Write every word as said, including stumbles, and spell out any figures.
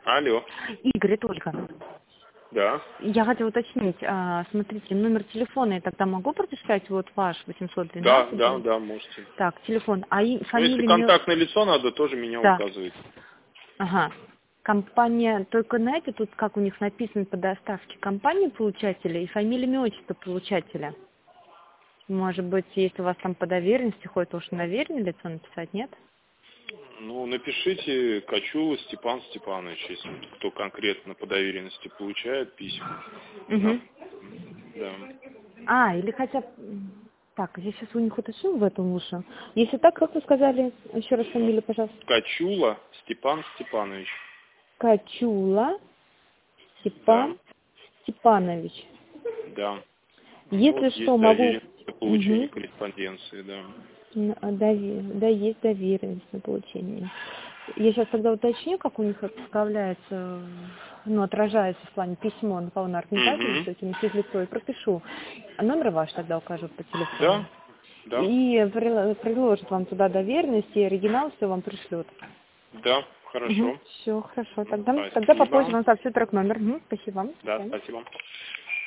Алло. Игорь, это Ольга. Да. Я хотела уточнить, а, смотрите, номер телефона я тогда могу прочитать, вот ваш восемьсот Да, двенадцать? да, да, можете. Так, телефон, а и Ну, фамилия... если имя- контактное лицо надо, тоже меня Да. указывайте. Ага. Компания, только знаете, тут как у них написано по доставке, компания получателя и фамилия, имя, отчество получателя. Может быть, если у вас там по доверенности ходит, то уж на доверенное лицо написать, нет? Ну, напишите Качула Степан Степанович, если кто конкретно по доверенности получает письма. Угу. Да. А, или хотя бы... Так, я сейчас у них уточню в этом лучше. Если так, как вы сказали, еще раз фамилию, пожалуйста. Качула Степан Степанович. Качула Да. Степан Степанович. Да. Если Вот что, есть могу... доверенность на получение Угу. корреспонденции, да. Да, есть доверенность на получение. Я сейчас тогда уточню, как у них отправляется, ну, отражается в плане письмо на полную организацию, Угу. то есть у них есть лицо, и пропишу. А номер ваш тогда укажу по телефону. Да, да, И прил- приложат вам туда доверенность, и оригинал все вам пришлют. да, хорошо. Все, хорошо. Тогда, тогда Спасибо. попозже вам сообщу трек номер. Угу, спасибо вам. До Да, свидания. спасибо.